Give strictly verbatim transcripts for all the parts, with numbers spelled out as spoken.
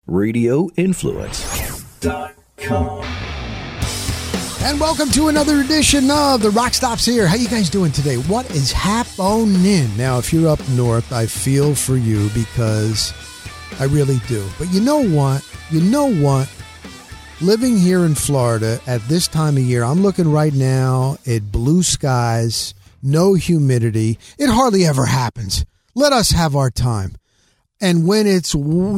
radio influence dot com. And welcome to another edition of The Rock Stops Here. How you guys doing today? What is happening? Now, if you're up north, I feel for you because I really do. But you know what? You know what? Living here in Florida at this time of year, I'm looking right now at blue skies, no humidity. It hardly ever happens. Let us have our time. And when it's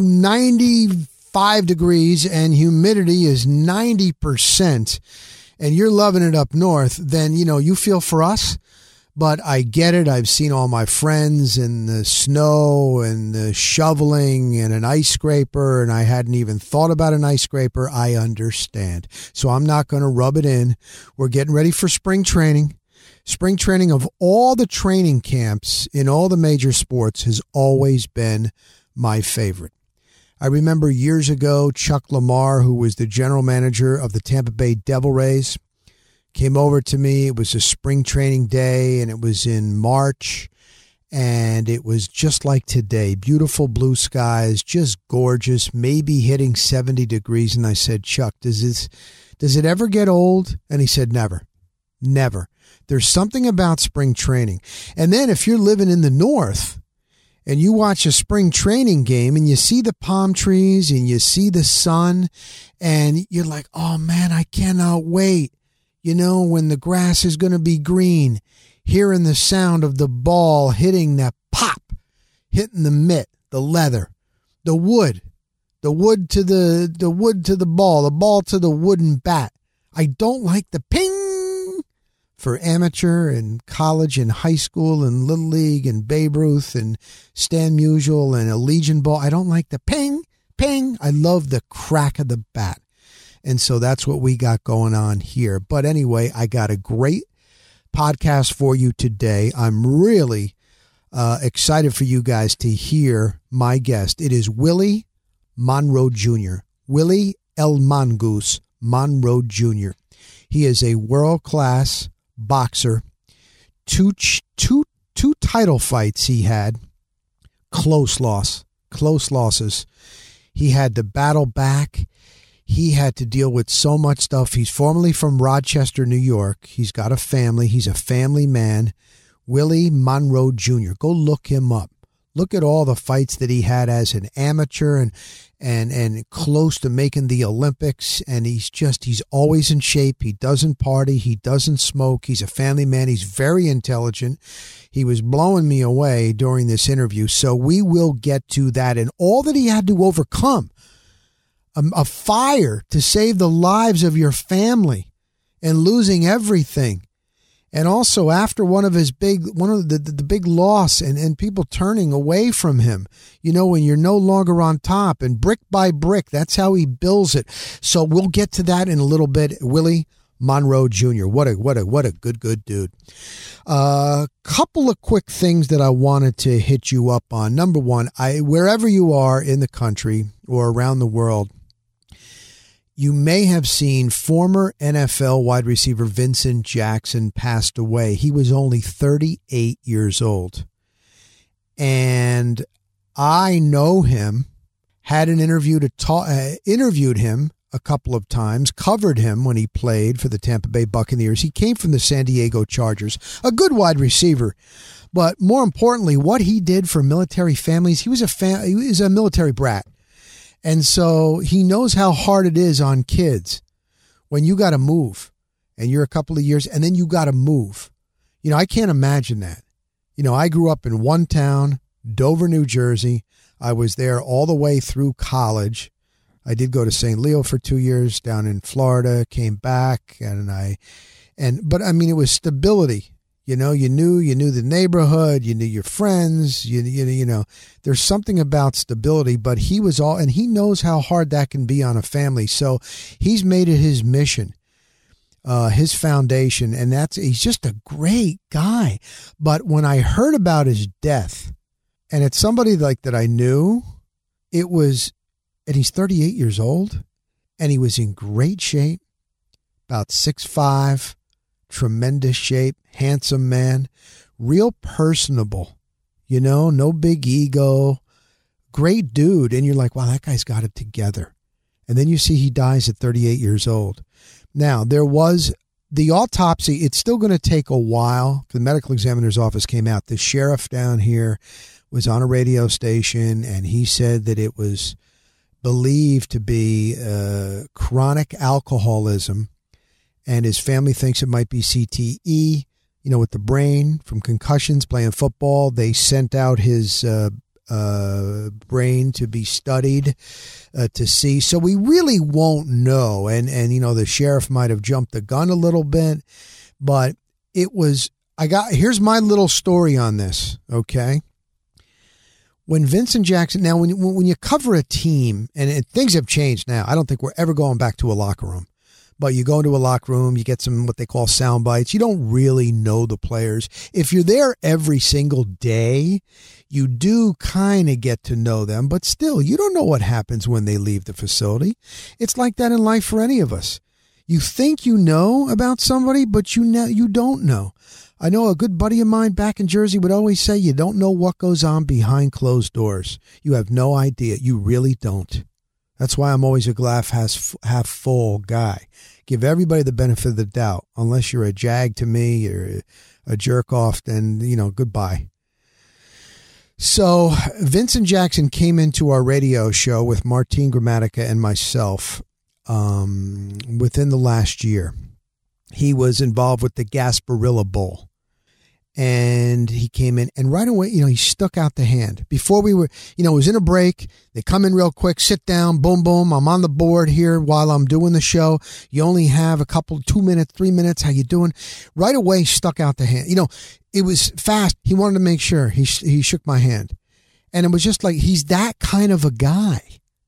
ninety-five degrees and humidity is ninety percent and you're loving it up north, then, you know, you feel for us. But I get it. I've seen all my friends in the snow and the shoveling and an ice scraper, and I hadn't even thought about an ice scraper. I understand. So I'm not going to rub it in. We're getting ready for spring training. Spring training of all the training camps in all the major sports has always been my favorite. I remember years ago, Chuck Lamar, who was the general manager of the Tampa Bay Devil Rays, came over to me. It was a spring training day, and it was in March, and it was just like today. Beautiful blue skies, just gorgeous, maybe hitting seventy degrees. And I said, Chuck, does this, does it ever get old? And he said, never, never. There's something about spring training. And then if you're living in the north and you watch a spring training game and you see the palm trees and you see the sun and you're like, oh man, I cannot wait. You know, when the grass is going to be green, hearing the sound of the ball hitting that pop, hitting the mitt, the leather, the wood, the wood to the, the wood to the ball, the ball to the wooden bat. I don't like the ping. For amateur and college and high school and Little League and Babe Ruth and Stan Musial and a Legion ball, I don't like the ping, ping. I love the crack of the bat. And so that's what we got going on here. But anyway, I got a great podcast for you today. I'm really uh, excited for you guys to hear my guest. It is Willie Monroe Junior Willie El Mongoose Monroe Junior He is a world-class boxer. Two, two, two title fights he had. Close loss. Close losses. He had to battle back. He had to deal with so much stuff. He's formerly from Rochester, New York. He's got a family. He's a family man. Willie Monroe Junior Go look him up. Look at all the fights that he had as an amateur and and and close to making the Olympics. And he's just, he's always in shape. He doesn't party. He doesn't smoke. He's a family man. He's very intelligent. He was blowing me away during this interview. So we will get to that and all that he had to overcome. A, a fire to save the lives of your family and losing everything. And also after one of his big, one of the, the, the big loss and, and people turning away from him, you know, when you're no longer on top and brick by brick, that's how he builds it. So we'll get to that in a little bit. Willie Monroe Junior What a, what a, what a good, good dude. A uh, couple of quick things that I wanted to hit you up on. Number one, I, wherever you are in the country or around the world, you may have seen former N F L wide receiver Vincent Jackson passed away. He was only thirty-eight years old. And I know him, had an interview to talk, uh, interviewed him a couple of times, covered him when he played for the Tampa Bay Buccaneers. He came from the San Diego Chargers, a good wide receiver. But more importantly, what he did for military families, he was a fam- he was a military brat. And so he knows how hard it is on kids when you got to move and you're a couple of years and then you got to move. You know, I can't imagine that. You know, I grew up in one town, Dover, New Jersey. I was there all the way through college. I did go to Saint Leo for two years down in Florida, came back and I, and, but I mean, it was stability. You know, you knew, you knew the neighborhood, you knew your friends, you, you, you know, there's something about stability, but he was all, and he knows how hard that can be on a family. So he's made it his mission, uh, his foundation, and that's, he's just a great guy. But when I heard about his death, and it's somebody like that I knew, it was, and he's thirty-eight years old, and he was in great shape, about six five, tremendous shape, handsome man, real personable, you know, no big ego, great dude. And you're like, wow, that guy's got it together. And then you see he dies at thirty-eight years old. Now, there was the autopsy. It's still going to take a while. The medical examiner's office came out. The sheriff down here was on a radio station, and he said that it was believed to be uh, chronic alcoholism, and his family thinks it might be C T E, you know, with the brain from concussions playing football. They sent out his uh, uh, brain to be studied uh, to see. So we really won't know. And, and, you know, the sheriff might have jumped the gun a little bit, but it was, I got, here's my little story on this. Okay. When Vincent Jackson, now when, when you cover a team, and it, things have changed now, I don't think we're ever going back to a locker room. But you go into a locker room, you get some what they call sound bites. You don't really know the players. If you're there every single day, you do kind of get to know them. But still, you don't know what happens when they leave the facility. It's like that in life for any of us. You think you know about somebody, but you ne- you don't know. I know a good buddy of mine back in Jersey would always say, you don't know what goes on behind closed doors. You have no idea. You really don't. That's why I'm always a glass half, half full guy. Give everybody the benefit of the doubt. Unless you're a jag to me or a jerk off, then, you know, goodbye. So Vincent Jackson came into our radio show with Martine Gramatica and myself um, within the last year. He was involved with the Gasparilla Bowl. And he came in, and right away, you know, he stuck out the hand. Before we were, you know, it was in a break. They come in real quick, sit down, boom, boom. I'm on the board here while I'm doing the show. You only have a couple, two minutes, three minutes. How you doing? Right away, stuck out the hand. You know, it was fast. He wanted to make sure. He he shook my hand. And it was just like, he's that kind of a guy.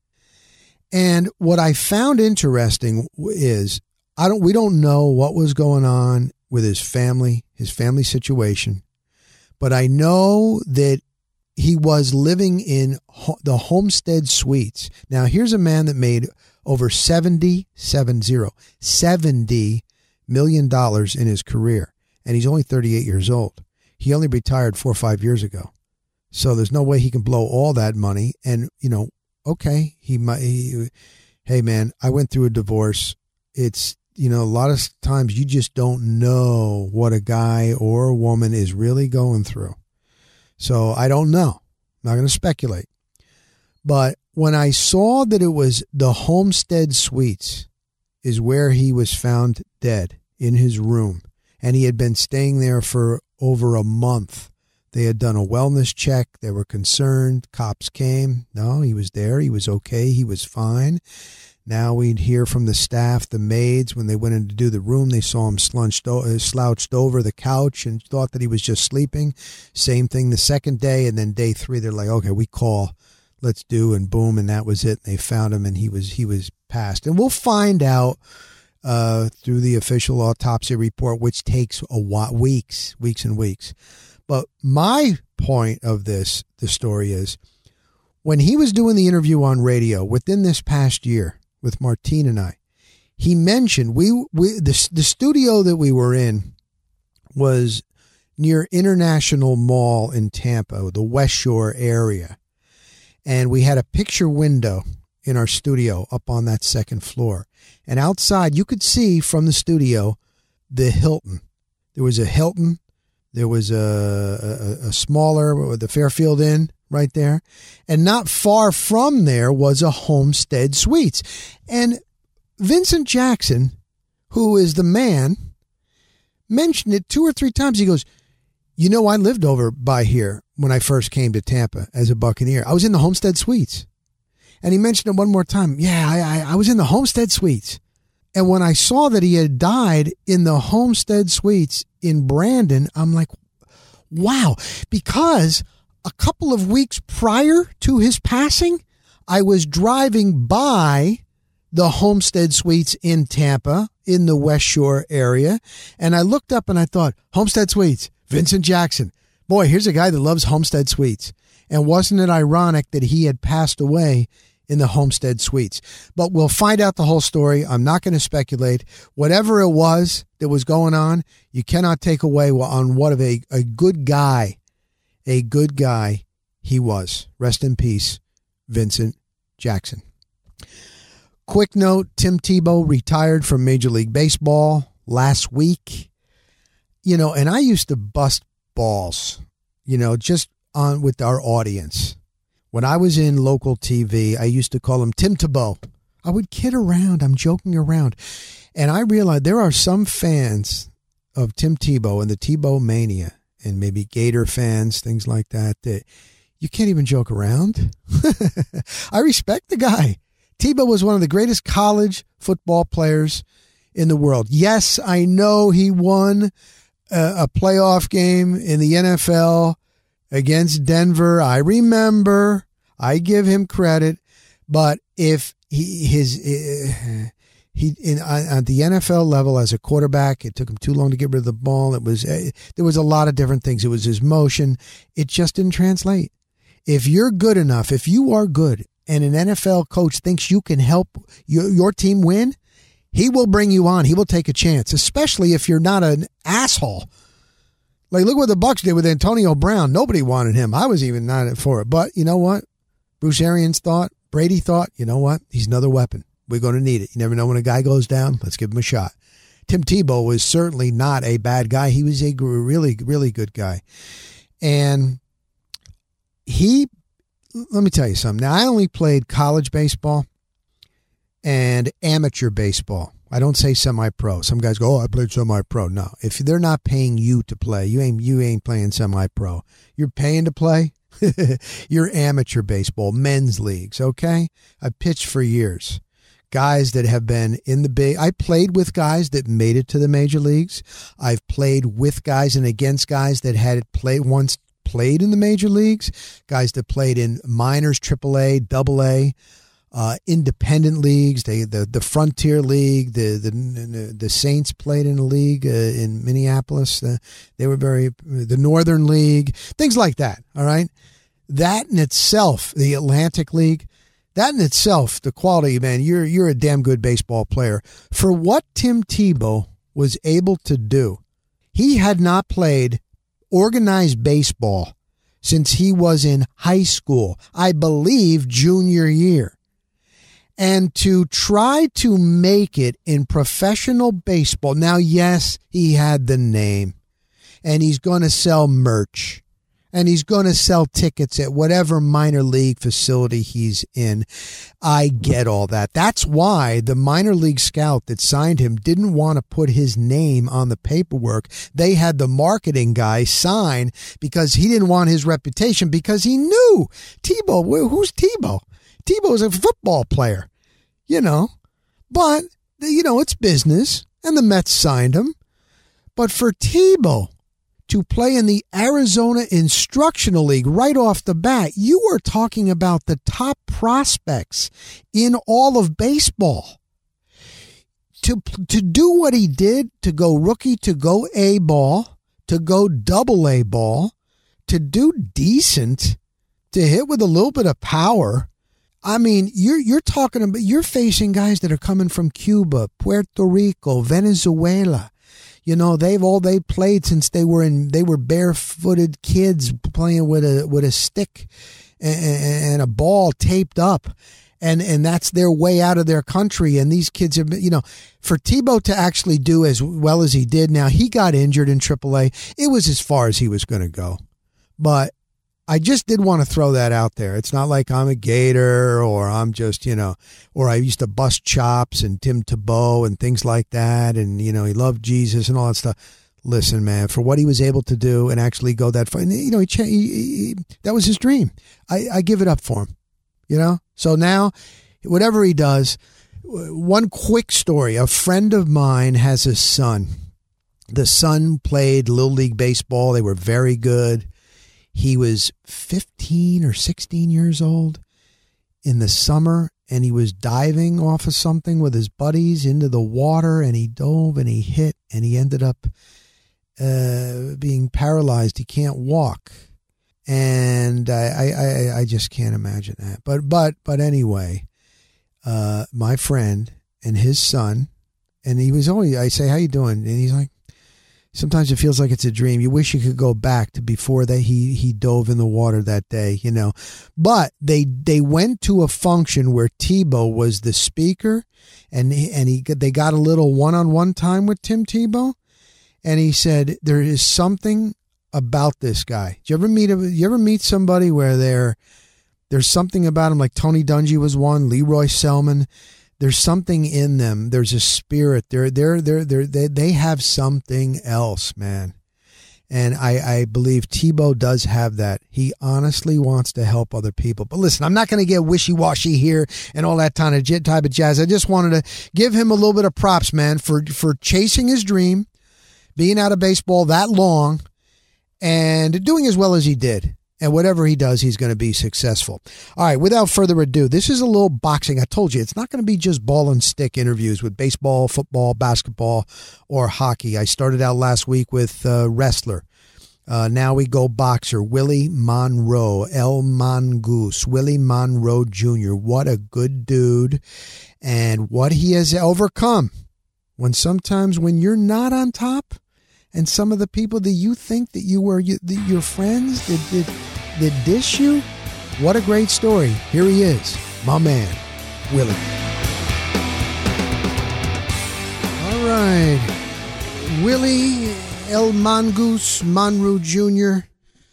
And what I found interesting is, I don't, we don't know what was going on with his family, his family situation. But I know that he was living in ho- the Homestead Suites. Now, here's a man that made over seventy, seven zero, seventy million dollars in his career. And he's only thirty-eight years old. He only retired four or five years ago. So there's no way he can blow all that money. And, you know, okay, he might, he, hey man, I went through a divorce. It's, you know, a lot of times you just don't know what a guy or a woman is really going through. So I don't know. I'm not going to speculate. But when I saw that it was the Homestead Suites is where he was found dead in his room, and he had been staying there for over a month. They had done a wellness check. They were concerned. Cops came. No, he was there. He was okay. He was fine. Now we'd hear from the staff, the maids, when they went in to do the room, they saw him slunched, slouched over the couch and thought that he was just sleeping. Same thing the second day, and then day three, they're like, okay, we call, let's do, and boom, and that was it. And they found him, and he was he was passed. And we'll find out uh, through the official autopsy report, which takes a while, weeks, weeks and weeks. But my point of this, the story is, when he was doing the interview on radio within this past year, with Martine and I, he mentioned we, we the, the studio that we were in was near International Mall in Tampa, the West Shore area. And we had a picture window in our studio up on that second floor. And outside, you could see from the studio the Hilton. There was a Hilton. There was a, a, a smaller, the Fairfield Inn right there. And not far from there was a Homestead Suites. And Vincent Jackson, who is the man, mentioned it two or three times. He goes, you know, I lived over by here when I first came to Tampa as a Buccaneer. I was in the Homestead Suites. And he mentioned it one more time. Yeah, I, I, I was in the Homestead Suites. And when I saw that he had died in the Homestead Suites in Brandon, I'm like, wow, because a couple of weeks prior to his passing, I was driving by the Homestead Suites in Tampa in the West Shore area. And I looked up and I thought, Homestead Suites, Vincent Jackson. Boy, here's a guy that loves Homestead Suites. And wasn't it ironic that he had passed away in the Homestead Suites? But we'll find out the whole story. I'm not going to speculate. Whatever it was that was going on, you cannot take away on what of a, a good guy, a good guy he was. Rest in peace, Vincent Jackson. Quick note, Tim Tebow retired from Major League Baseball last week. You know, and I used to bust balls, you know, just on with our audience. When I was in local T V, I used to call him Tim Tebow. I would kid around. I'm joking around. And I realized there are some fans of Tim Tebow and the Tebow mania, and maybe Gator fans, things like that, that you can't even joke around. I respect the guy. Tebow was one of the greatest college football players in the world. Yes, I know he won a, a playoff game in the N F L against Denver. I remember. I give him credit. But if he his uh, he in at the N F L level as a quarterback, it took him too long to get rid of the ball. It was uh, there was a lot of different things. It was his motion. It just didn't translate. If you're good enough, if you are good, and an N F L coach thinks you can help your, your team win, he will bring you on. He will take a chance, especially if you're not an asshole. Like, look what the Bucs did with Antonio Brown. Nobody wanted him. I was even not for it. But you know what? Bruce Arians thought, Brady thought, you know what? He's another weapon. We're going to need it. You never know when a guy goes down. Let's give him a shot. Tim Tebow was certainly not a bad guy. He was a really, really good guy. And he... Let me tell you something. Now, I only played college baseball and amateur baseball. I don't say semi-pro. Some guys go, oh, I played semi-pro. No. If they're not paying you to play, you ain't you ain't playing semi-pro. You're paying to play? You're amateur baseball, men's leagues, okay? I've pitched for years. Guys that have been in the big... I played with guys that made it to the major leagues. I've played with guys and against guys that had it played once played in the major leagues, guys that played in minors, triple A, double A, uh, independent leagues, they, the the Frontier League, the the the Saints played in a league uh, in Minneapolis. Uh, they were very, the Northern League, things like that, all right? That in itself, the Atlantic League, that in itself, the quality, man, you're you're a damn good baseball player. For what Tim Tebow was able to do, he had not played organized baseball since he was in high school, I believe junior year. And to try to make it in professional baseball. Now, yes, he had the name and he's going to sell merch and he's going to sell tickets at whatever minor league facility he's in. I get all that. That's why the minor league scout that signed him didn't want to put his name on the paperwork. They had the marketing guy sign because he didn't want his reputation, because he knew Tebow. Who's Tebow? Tebow's a football player, you know. But, you know, it's business, and the Mets signed him. But for Tebow to play in the Arizona Instructional League right off the bat, you are talking about the top prospects in all of baseball. To to do what he did, to go rookie, to go A ball, to go double A ball, to do decent, to hit with a little bit of power. I mean, you're you're talking about, you're facing guys that are coming from Cuba, Puerto Rico, Venezuela. You know, they've all they played since they were in they were barefooted kids playing with a with a stick and, and a ball taped up, and and that's their way out of their country. And these kids have been, you know, for Tebow to actually do as well as he did. Now, he got injured in triple A. It was as far as he was going to go, but I just did want to throw that out there. It's not like I'm a Gator or I'm just, you know, or I used to bust chops and Tim Tebow and things like that. And, you know, he loved Jesus and all that stuff. Listen, man, for what he was able to do and actually go that far, and, you know, he, he, he that was his dream. I, I give it up for him, you know. So now, whatever he does, one quick story. A friend of mine has a son. The son played Little League Baseball. They were very good. He was fifteen or sixteen years old in the summer, and he was diving off of something with his buddies into the water, and he dove and he hit, and he ended up uh, being paralyzed. He can't walk. And I, I, I just can't imagine that. But, but, but anyway, uh, my friend and his son, and he was always, I say, how you doing? And he's like, sometimes it feels like it's a dream. You wish you could go back to before that he he dove in the water that day, you know. But they they went to a function where Tebow was the speaker, and he, and he they got a little one-on-one time with Tim Tebow, and he said there is something about this guy. Did you ever meet a, you ever meet somebody where they're there's something about him, like Tony Dungy was one, Leroy Selman. There's something in them. There's a spirit. They're, they're, they're, they're, they they have something else, man. And I, I believe Tebow does have that. He honestly wants to help other people. But listen, I'm not going to get wishy-washy here and all that kind of type of jazz. I just wanted to give him a little bit of props, man, for, for chasing his dream, being out of baseball that long, and doing as well as he did. And whatever he does, he's going to be successful. All right, without further ado, this is a little boxing. I told you, it's not going to be just ball and stick interviews with baseball, football, basketball, or hockey. I started out last week with uh, wrestler. Uh, now we go boxer, Willie Monroe, El Mongoose, Willie Monroe Junior What a good dude, and what he has overcome. When sometimes when you're not on top, and some of the people that you think that you were you, the, your friends that, that, that dish you, what a great story. Here he is, my man, Willie. All right. Willie El Mongoose Monroe Junior,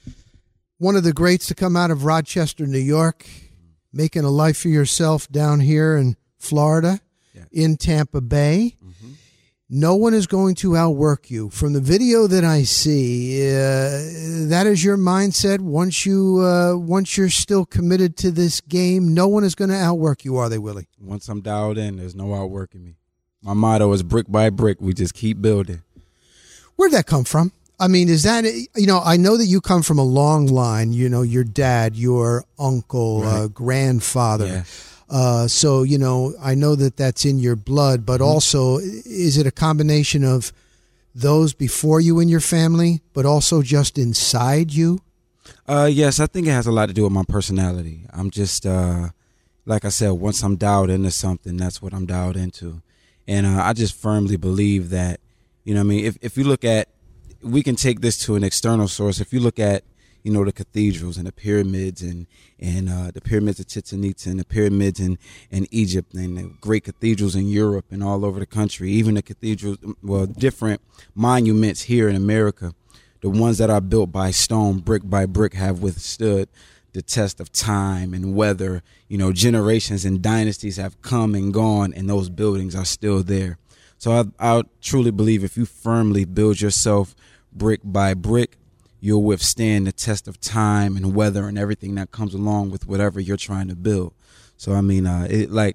one of the greats to come out of Rochester, New York, making a life for yourself down here in Florida, yeah. in Tampa Bay. Mm-hmm. No one is going to outwork you. From the video that I see, uh, that is your mindset. Once you, uh, once you're still committed to this game, no one is going to outwork you, are they, Willie? Once I'm dialed in, there's no outworking me. My motto is brick by brick. We just keep building. Where'd that come from? I mean, is that, you know, I know that you come from a long line, you know, your dad, your uncle, right. uh, grandfather. Yeah. Uh, so, you know, I know that that's in your blood, but mm-hmm. also, is it a combination of those before you in your family, but also just inside you? Uh, yes, I think it has a lot to do with my personality. I'm just, uh, like I said, once I'm dialed into something, that's what I'm dialed into. And uh, I just firmly believe that, you know what I mean, if, if you look at, we can take this to an external source. If you look at, you know, the cathedrals and the pyramids and, and uh, the pyramids of Chichen Itza and the pyramids in, in Egypt and the great cathedrals in Europe and all over the country, even the cathedrals, well, different monuments here in America, the ones that are built by stone, brick by brick, have withstood the test of time and weather. You know, generations and dynasties have come and gone, and those buildings are still there. So I, I truly believe if you firmly build yourself brick by brick, you'll withstand the test of time and weather and everything that comes along with whatever you're trying to build. So, I mean, uh, it like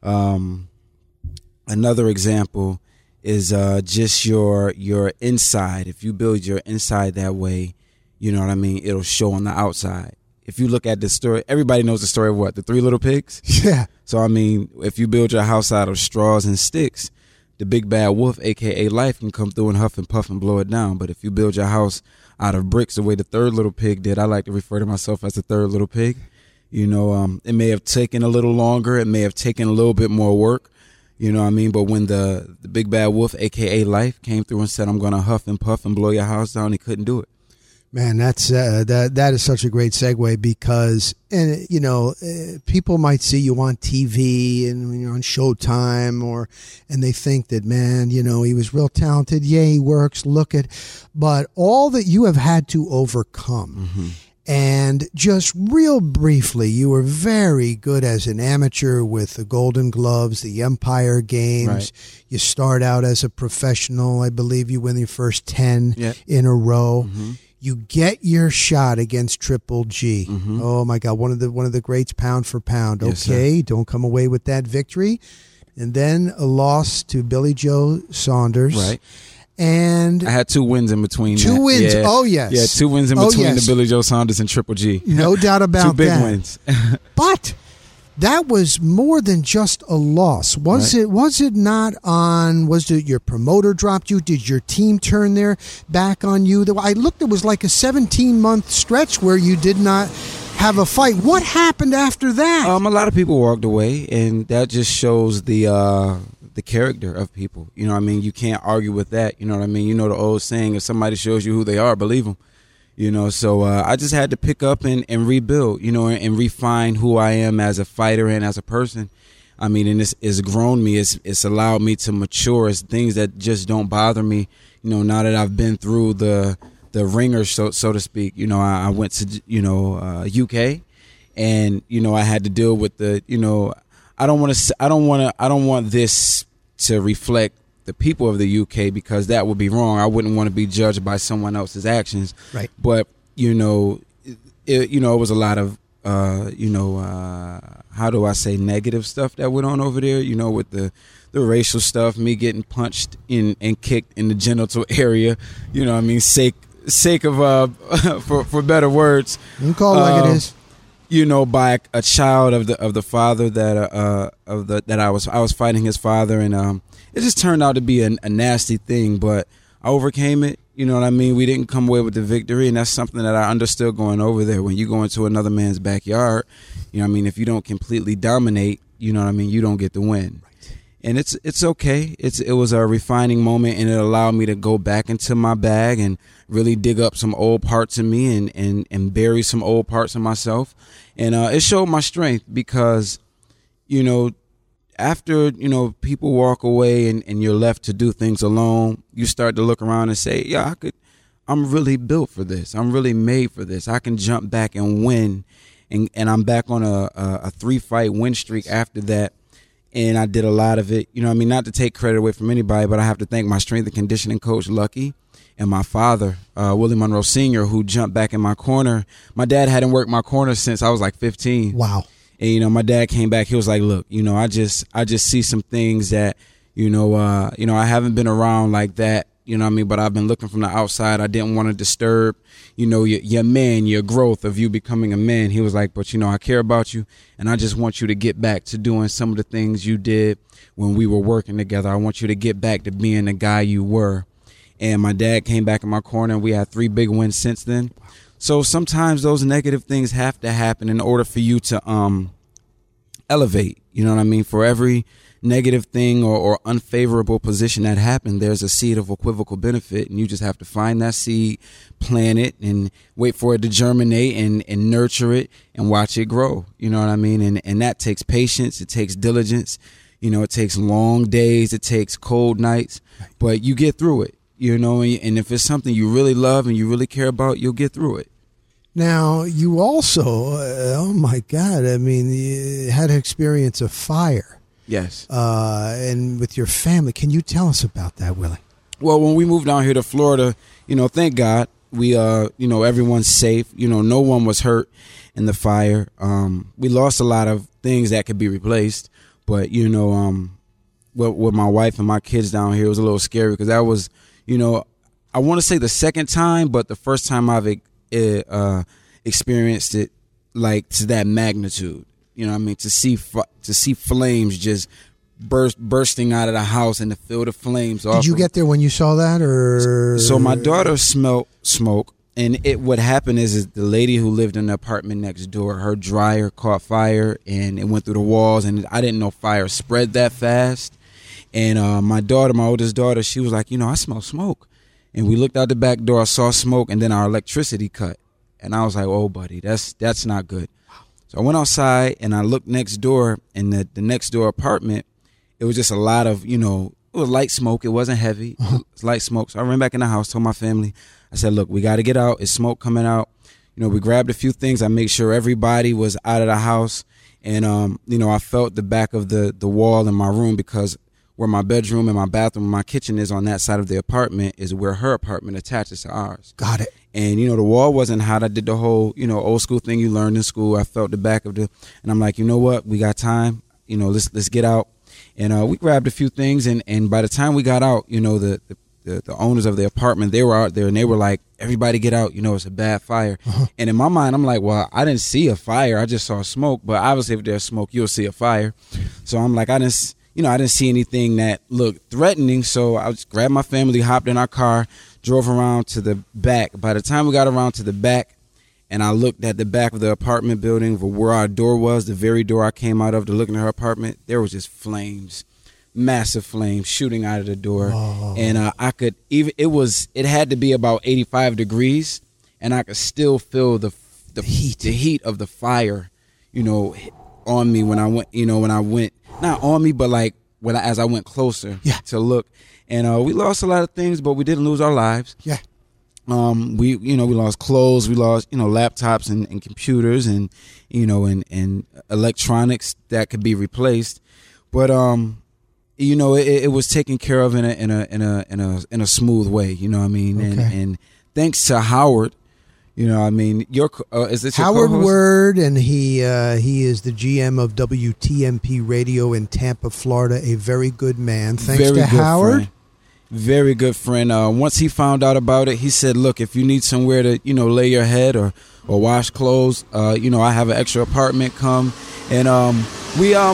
um, another example is uh, just your your inside. If you build your inside that way, you know what I mean, it'll show on the outside. If you look at the story, everybody knows the story of what? The Three Little Pigs? Yeah. So, I mean, if you build your house out of straws and sticks, the big bad wolf, a k a life, can come through and huff and puff and blow it down. But if you build your house out of bricks the way the third little pig did, I like to refer to myself as the third little pig. You know, um, it may have taken a little longer. It may have taken a little bit more work. You know what I mean? But when the, the big bad wolf, a k a life, came through and said, I'm going to huff and puff and blow your house down, he couldn't do it. Man, that's uh, that that is such a great segue because, and you know, uh, people might see you on T V and you're on Showtime, or and they think that, man, you know, he was real talented. Yeah, he works. Look at, but all that you have had to overcome. Mm-hmm. And just real briefly, you were very good as an amateur with the Golden Gloves, the Empire Games. Right. You start out as a professional. I believe you win your first ten yep. in a row. Mm-hmm. You get your shot against Triple G. Mm-hmm. Oh my God, one of the one of the greats, pound for pound. Yes, okay, sir. Don't come away with that victory, and then a loss to Billy Joe Saunders. Right. And I had two wins in between. Two that. wins. Yeah. Oh yes. Yeah, two wins in between oh, yes. the Billy Joe Saunders and Triple G. No doubt about that. Two big that. wins. But that was more than just a loss. Was right. it was it not on, was it your promoter dropped you? Did your team turn their back on you? I looked, it was like a seventeen-month stretch where you did not have a fight. What happened after that? Um, a lot of people walked away, and that just shows the uh, the character of people. You know what I mean? You can't argue with that. You know what I mean? You know the old saying, if somebody shows you who they are, believe them. You know, so uh, I just had to pick up and, and rebuild, you know, and, and refine who I am as a fighter and as a person. I mean, and it's, it's grown me. It's, it's allowed me to mature. It's things that just don't bother me, you know, now that I've been through the the ringer, so so to speak. You know, I, I went to, you know, uh, U K, and, you know, I had to deal with the, you know, I don't want to, I don't want to, I don't want this to reflect the people of the U K, because that would be wrong. I wouldn't want to be judged by someone else's actions. Right. But, you know, it, you know, it was a lot of, uh, you know, uh, how do I say, negative stuff that went on over there, you know, with the, the racial stuff, me getting punched in and kicked in the genital area, you know what I mean, sake, sake of, uh, for, for better words. You call it like uh, it is. You know, by a child of the of the father that uh of the that I was I was fighting his father, and um it just turned out to be a, a nasty thing, but I overcame it. You know what I mean? We didn't come away with the victory, and that's something that I understood going over there. When you go into another man's backyard, you know what I mean, if you don't completely dominate, you know what I mean, you don't get the win. And it's it's okay. It's it was a refining moment, and it allowed me to go back into my bag and really dig up some old parts of me and and, and bury some old parts of myself. And uh, it showed my strength, because, you know, after, you know, people walk away and, and you're left to do things alone, you start to look around and say, yeah, I could, I'm really built for this. I'm really made for this. I can jump back and win. And, and I'm back on a, a, a three fight win streak after that. And I did a lot of it, you know what I mean, not to take credit away from anybody, but I have to thank my strength and conditioning coach, Lucky, and my father, uh, Willie Monroe Senior, who jumped back in my corner. My dad hadn't worked my corner since I was like fifteen. Wow. And, you know, my dad came back. He was like, look, you know, I just I just see some things that, you know, uh, you know, I haven't been around like that, you know what I mean, but I've been looking from the outside. I didn't want to disturb, you know, your, your man, your growth of you becoming a man. He was like, but, you know, I care about you, and I just want you to get back to doing some of the things you did when we were working together. I want you to get back to being the guy you were. And my dad came back in my corner, and we had three big wins since then. So sometimes those negative things have to happen in order for you to um elevate. You know what I mean? For every negative thing or, or unfavorable position that happened, there's a seed of equivocal benefit, and you just have to find that seed, plant it, and wait for it to germinate and, and nurture it and watch it grow. You know what I mean? And and that takes patience. It takes diligence. You know, it takes long days. It takes cold nights, but you get through it. You know, and if it's something you really love and you really care about, you'll get through it. Now, you also, uh, oh my God, I mean, you had an experience of fire. Yes. Uh, and with your family. Can you tell us about that, Willie? Well, when we moved down here to Florida, you know, thank God, we, uh, you know, everyone's safe. You know, no one was hurt in the fire. Um, we lost a lot of things that could be replaced, but, you know, um, with, with my wife and my kids down here, it was a little scary, because that was, you know, I want to say the second time, but the first time I've uh, experienced it like to that magnitude. You know what I mean? To see to see flames just burst bursting out of the house and to feel the flames. Did you get there when you saw that, or? So my daughter smelled smoke, and it what happened is, is the lady who lived in the apartment next door, her dryer caught fire, and it went through the walls, and I didn't know fire spread that fast. And uh, my daughter, my oldest daughter, she was like, you know, I smell smoke. And we looked out the back door, I saw smoke, and then our electricity cut. And I was like, oh, buddy, that's that's not good. So I went outside, and I looked next door, and the, the next door apartment, it was just a lot of, you know, it was light smoke. It wasn't heavy. It was light smoke. So I ran back in the house, told my family, I said, look, we got to get out. It's smoke coming out. You know, we grabbed a few things. I made sure everybody was out of the house. And, um, you know, I felt the back of the, the wall in my room, because where my bedroom and my bathroom and my kitchen is on that side of the apartment is where her apartment attaches to ours. Got it. And, you know, the wall wasn't hot. I did the whole, you know, old school thing you learned in school. I felt the back of the, and I'm like, you know what? We got time. You know, let's let's get out. And uh, we grabbed a few things. And, and by the time we got out, you know, the, the, the, the owners of the apartment, they were out there, and they were like, everybody get out. You know, it's a bad fire. Uh-huh. And in my mind, I'm like, well, I didn't see a fire. I just saw smoke. But obviously, if there's smoke, you'll see a fire. So I'm like, I didn't You know, I didn't see anything that looked threatening, so I just grabbed my family, hopped in our car, drove around to the back. By the time we got around to the back, and I looked at the back of the apartment building for where our door was, the very door I came out of to look in her apartment, there was just flames. massive flames shooting out of the door. Oh. And uh, I could even, it was, it had to be about eighty-five degrees, and I could still feel the, the heat, the heat of the fire, you know, on me when I went, you know, when I went, not on me, but like when I, as I went closer yeah. to look. And uh, we lost a lot of things, but we didn't lose our lives. Yeah. Um, we, you know, we lost clothes, we lost, you know, laptops and, and computers and, you know, and, and electronics that could be replaced. But, um, you know, it, it was taken care of in a, in a, in a, in a, in a smooth way, you know what I mean? Okay. And, and thanks to Howard, you know, I mean, your, uh, is this your Howard co-host? Word, and he, uh, he is the G M of W T M P Radio in Tampa, Florida, a very good man. Thanks very to Howard. Friend. Very good friend. Uh, once he found out about it, he said, look, if you need somewhere to, you know, lay your head or, or wash clothes, uh, you know, I have an extra apartment, come. And um, we, um,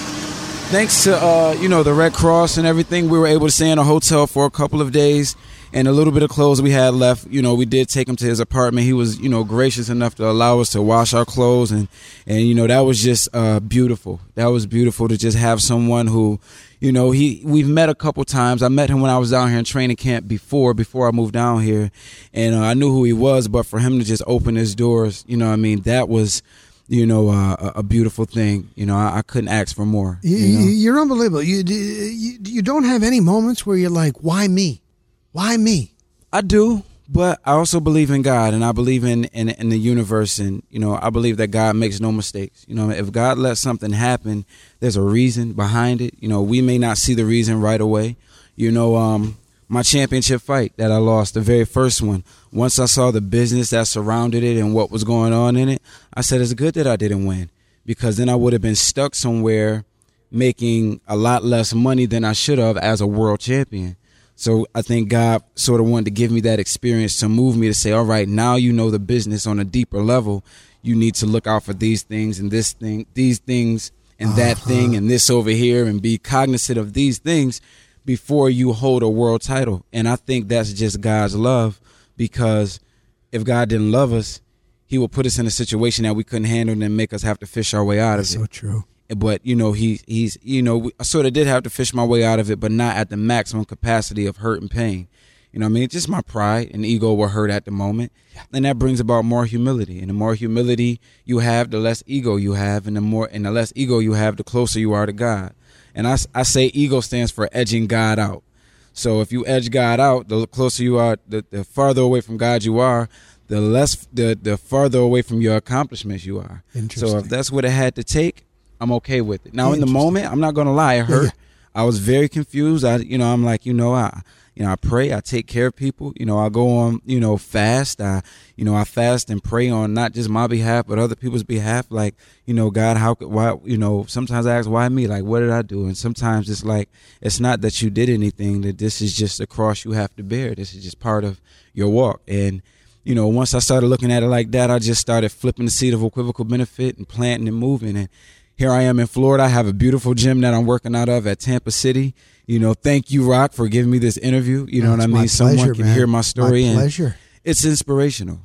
thanks to, uh, you know, the Red Cross and everything, we were able to stay in a hotel for a couple of days. And a little bit of clothes we had left, you know, we did take him to his apartment. He was, you know, gracious enough to allow us to wash our clothes. And, and you know, that was just uh, beautiful. That was beautiful to just have someone who, you know, he we've met a couple times. I met him when I was down here in training camp before, before I moved down here. And uh, I knew who he was. But for him to just open his doors, you know what I mean, that was, you know, uh, a beautiful thing. You know, I, I couldn't ask for more. You, you know? You're unbelievable. You, you, you don't have any moments where you're like, why me? Why me? I do, but I also believe in God, and I believe in, in in the universe, and you know, I believe that God makes no mistakes. You know, if God lets something happen, there's a reason behind it. You know, we may not see the reason right away. You know, um, my championship fight that I lost, the very first one, once I saw the business that surrounded it and what was going on in it, I said it's good that I didn't win, because then I would have been stuck somewhere making a lot less money than I should have as a world champion. So I think God sort of wanted to give me that experience to move me to say, all right, now you know the business on a deeper level. You need to look out for these things and this thing, these things and uh-huh. that thing and this over here, and be cognizant of these things before you hold a world title. And I think that's just God's love, because if God didn't love us, he would put us in a situation that we couldn't handle and make us have to fish our way out that's of it. So true. But, you know, he he's, you know, I sort of did have to fish my way out of it, but not at the maximum capacity of hurt and pain. You know what I mean? Just my pride and ego were hurt at the moment. And that brings about more humility. And the more humility you have, the less ego you have. And the more and the less ego you have, the closer you are to God. And I, I say ego stands for edging God out. So if you edge God out, the closer you are, the, the farther away from God you are, the less the, the farther away from your accomplishments you are. So if that's what it had to take, I'm okay with it. Now, in the moment, I'm not going to lie, it hurt. Yeah, yeah. I was very confused. I, you know, I'm like, you know, I, you know, I pray, I take care of people. You know, I go on, you know, fast. I, you know, I fast and pray on not just my behalf, but other people's behalf. Like, you know, God, how could, why, you know, sometimes I ask, why me? Like, what did I do? And sometimes it's like, it's not that you did anything, that this is just a cross you have to bear. This is just part of your walk. And, you know, once I started looking at it like that, I just started flipping the seed of equivocal benefit and planting and moving. And here I am in Florida. I have a beautiful gym that I'm working out of at Tampa City. You know, thank you, Rock, for giving me this interview. You know what I mean? Pleasure, someone can man. hear my story. My pleasure. And it's inspirational.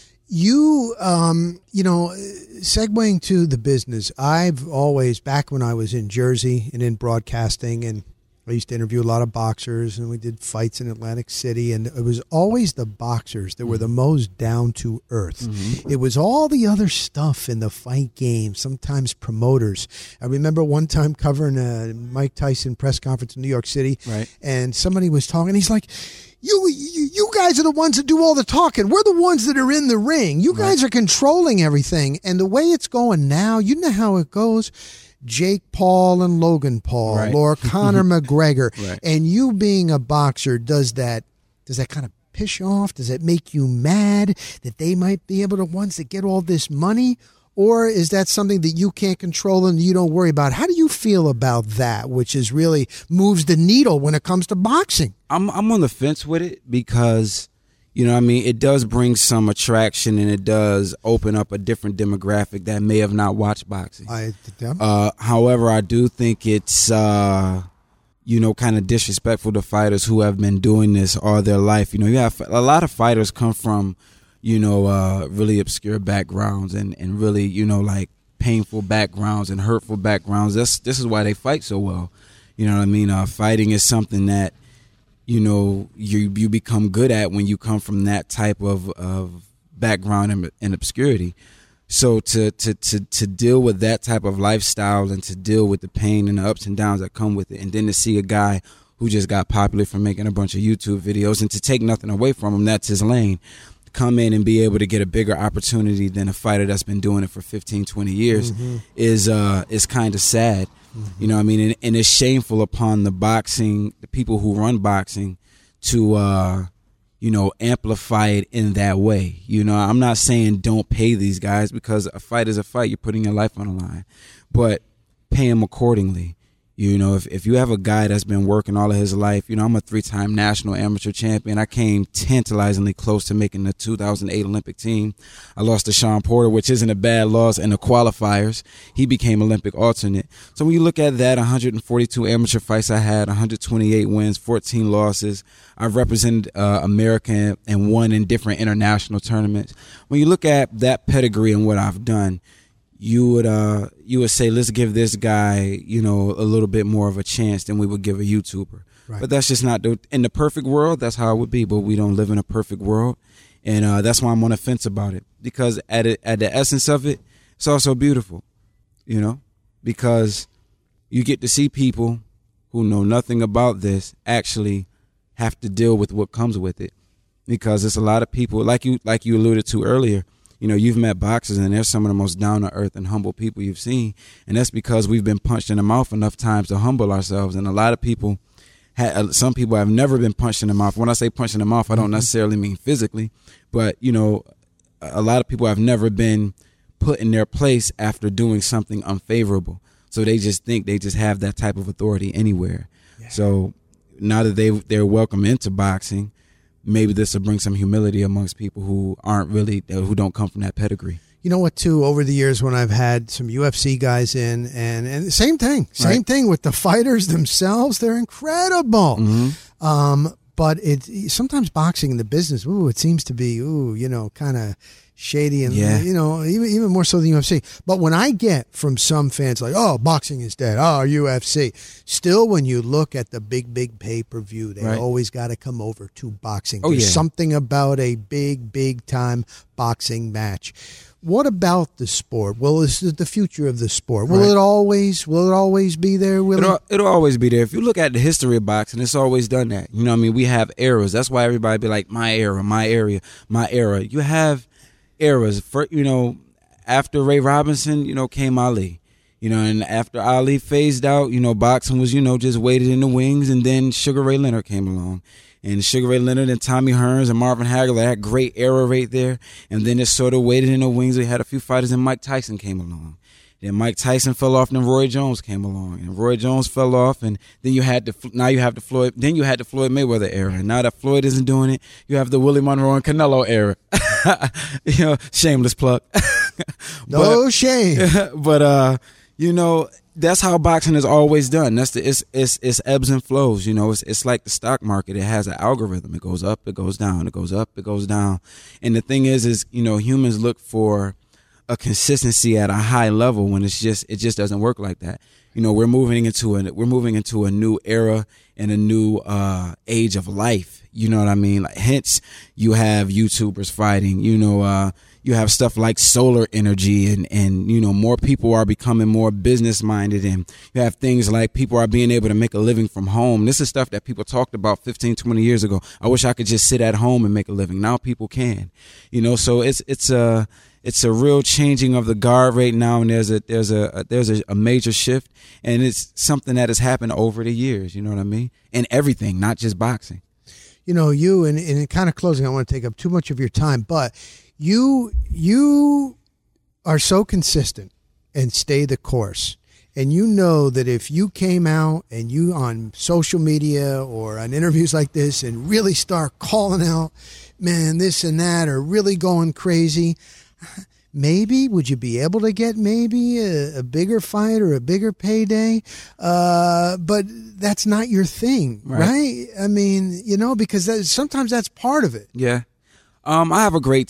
You, um, you know, segueing to the business, I've always, back when I was in Jersey and in broadcasting, and I used to interview a lot of boxers, and we did fights in Atlantic City, and it was always the boxers that were the most down to earth. Mm-hmm. It was all the other stuff in the fight game, sometimes promoters. I remember one time covering a Mike Tyson press conference in New York City, right. and somebody was talking. He's like, you, you you guys are the ones that do all the talking. We're the ones that are in the ring. You guys right. are controlling everything. And the way it's going now, you know how it goes. Jake Paul and Logan Paul, right. or Conor McGregor, right. and you being a boxer, does that does that kind of piss you off? Does it make you mad that they might be able to ones that get all this money? Or is that something that you can't control and you don't worry about? How do you feel about that, which is really moves the needle when it comes to boxing? I'm I'm on the fence with it because, you know what I mean, it does bring some attraction, and it does open up a different demographic that may have not watched boxing. I, yeah. uh, however, I do think it's, uh, you know, kind of disrespectful to fighters who have been doing this all their life. You know, you have a lot of fighters come from, you know, uh, really obscure backgrounds and, and really, you know, like painful backgrounds and hurtful backgrounds. That's, this is why they fight so well. You know what I mean? Uh, fighting is something that, you know, you you become good at when you come from that type of, of background and, and obscurity. So to, to, to, to deal with that type of lifestyle and to deal with the pain and the ups and downs that come with it, and then to see a guy who just got popular from making a bunch of YouTube videos, and to take nothing away from him, that's his lane, come in and be able to get a bigger opportunity than a fighter that's been doing it for fifteen, twenty years mm-hmm. is uh, is kind of sad. Mm-hmm. You know what I mean? And, and it's shameful upon the boxing, the people who run boxing, to, uh, you know, amplify it in that way. You know, I'm not saying don't pay these guys, because a fight is a fight. You're putting your life on the line. But pay them accordingly. You know, if, if you have a guy that's been working all of his life, you know, I'm a three-time national amateur champion. I came tantalizingly close to making the two thousand eight Olympic team. I lost to Sean Porter, which isn't a bad loss, in the qualifiers. He became Olympic alternate. So when you look at that, one hundred forty-two amateur fights I had, one hundred twenty-eight wins, fourteen losses. I've represented uh, America and won in different international tournaments. When you look at that pedigree and what I've done, you would uh you would say, let's give this guy, you know, a little bit more of a chance than we would give a YouTuber. Right. But that's just not the, in the perfect world, that's how it would be. But we don't live in a perfect world, and uh, that's why I'm on the fence about it. Because at it, at the essence of it, it's also beautiful, you know, because you get to see people who know nothing about this actually have to deal with what comes with it. Because it's a lot of people, like you like you alluded to earlier. You know, you've met boxers, and they're some of the most down-to-earth and humble people you've seen. And that's because we've been punched in the mouth enough times to humble ourselves. And a lot of people, ha- some people have never been punched in the mouth. When I say punched in the mouth, I don't necessarily mean physically. But, you know, a lot of people have never been put in their place after doing something unfavorable. So they just think they just have that type of authority anywhere. Yeah. So now that they, they're welcome into boxing, maybe this will bring some humility amongst people who aren't really, who don't come from that pedigree. You know what, too, over the years when I've had some U F C guys in, and, and same thing, same right. thing with the fighters themselves, they're incredible. Mm-hmm. Um, but it sometimes boxing in the business, ooh, it seems to be, ooh, you know, kind of shady and, yeah. you know, even, even more so than U F C. But when I get from some fans like, oh, boxing is dead, oh, U F C, still when you look at the big, big pay-per-view, they right. always got to come over to boxing. Oh, There's yeah. something about a big, big-time boxing match. What about the sport? Well, is it the future of the sport? Will right. it always will it always be there? Will it'll, it? It'll always be there. If you look at the history of boxing, it's always done that. You know what I mean? We have eras. That's why everybody be like, my era, my area, my era. You have eras. For, you know, after Ray Robinson, you know, came Ali. You know, and after Ali phased out, you know, boxing was, you know, just waited in the wings, and then Sugar Ray Leonard came along. And Sugar Ray Leonard and Tommy Hearns and Marvin Hagler, that great era right there. And then it sort of waited in the wings. We had a few fighters, and Mike Tyson came along. Then Mike Tyson fell off, and then Roy Jones came along. And Roy Jones fell off, and then you had the now you have the Floyd. Then you had the Floyd Mayweather era. And now that Floyd isn't doing it, you have the Willie Monroe and Canelo era. You know, shameless plug. No but, shame. But uh, you know, that's how boxing is always done. That's the it's it's it's ebbs and flows. You know, it's it's like the stock market. It has an algorithm. It goes up, it goes down, it goes up, it goes down. And the thing is, is you know, humans look for a consistency at a high level when it's just it just doesn't work like that. You know, we're moving into a we're moving into a new era and a new uh, age of life. You know what I mean? Like, hence, you have YouTubers fighting. You know. Uh, You have stuff like solar energy, and, and, you know, more people are becoming more business minded, and you have things like people are being able to make a living from home. This is stuff that people talked about fifteen, twenty years ago. I wish I could just sit at home and make a living. Now people can, you know, so it's, it's a, it's a real changing of the guard right now. And there's a, there's a, there's a, a major shift, and it's something that has happened over the years. You know what I mean? And everything, not just boxing. You know, you, and, and in kind of closing, I want to take up too much of your time, but You you are so consistent and stay the course. And you know that if you came out and you on social media or on interviews like this and really start calling out, man, this and that, or really going crazy, maybe, would you be able to get maybe a, a bigger fight or a bigger payday? Uh, but that's not your thing, right? right? I mean, you know, because that, sometimes that's part of it. Yeah. Um, I have a great team.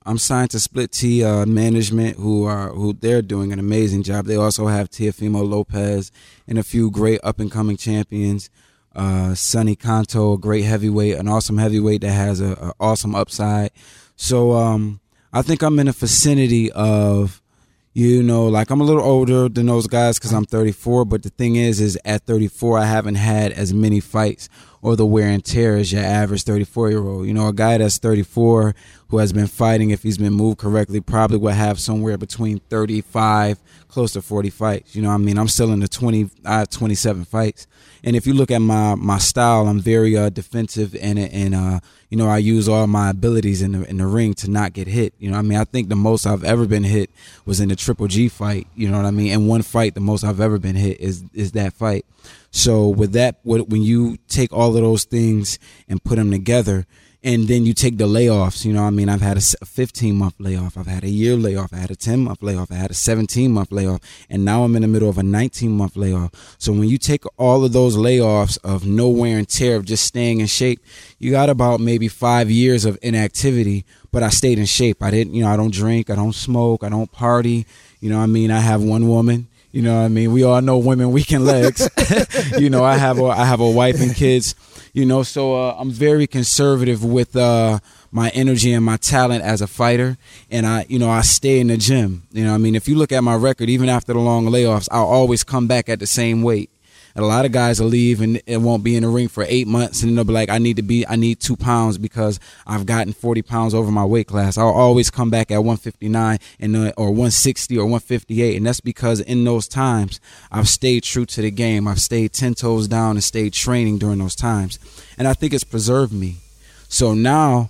I'm signed to Split T uh, Management, who are who they're doing an amazing job. They also have Teofimo Lopez and a few great up and coming champions. Uh, Sonny Canto, a great heavyweight, an awesome heavyweight that has a, a awesome upside. So um, I think I'm in a vicinity of, you know, like I'm a little older than those guys because I'm thirty-four. But the thing is, is at thirty-four, I haven't had as many fights or the wear and tear as your average thirty-four-year-old. You know, a guy that's thirty-four who has been fighting, if he's been moved correctly, probably will have somewhere between thirty-five, close to forty fights. You know what I mean? I'm still in the twenty, I have twenty-seven fights. And if you look at my, my style, I'm very uh, defensive, and, and uh, you know, I use all my abilities in the, in the ring to not get hit. You know what I mean? I think the most I've ever been hit was in the Triple G fight. You know what I mean? In one fight, the most I've ever been hit is is that fight. So with that, when you take all of those things and put them together, and then you take the layoffs, you know what I mean? I've had a fifteen-month layoff. I've had a year layoff. I had a ten-month layoff. I had a seventeen-month layoff. And now I'm in the middle of a nineteen-month layoff. So when you take all of those layoffs of no wear and tear, of just staying in shape, you got about maybe five years of inactivity, but I stayed in shape. I didn't, you know, I don't drink. I don't smoke. I don't party. You know what I mean? I have one woman. You know what I mean? We all know women, weekend legs. You know, I have a, I have a wife and kids. You know, so uh, I'm very conservative with uh, my energy and my talent as a fighter. And, I, you know, I stay in the gym. You know what I mean? If you look at my record, even after the long layoffs, I'll always come back at the same weight. And a lot of guys will leave and, and won't be in the ring for eight months. And they'll be like, I need to be, I need two pounds because I've gotten forty pounds over my weight class. I'll always come back at one fifty-nine and uh, or one sixty or one fifty-eight. And that's because in those times, I've stayed true to the game. I've stayed ten toes down and stayed training during those times. And I think it's preserved me. So now